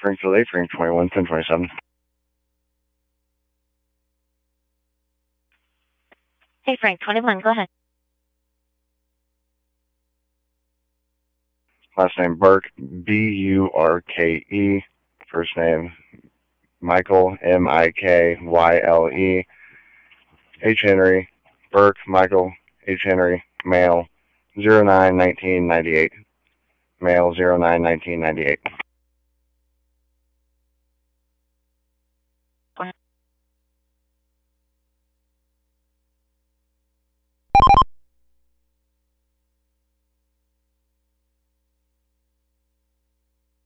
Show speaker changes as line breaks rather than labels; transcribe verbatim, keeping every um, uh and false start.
Springfield eight, Frank twenty-one, ten twenty-seven.
Hey, Frank twenty-one, go ahead.
Last name Burke, B U R K E. First name Michael, M I K Y L E. H. Henry, Burke, Michael, H. Henry, male, zero nine nineteen ninety-eight. Male, zero nine nineteen ninety-eight.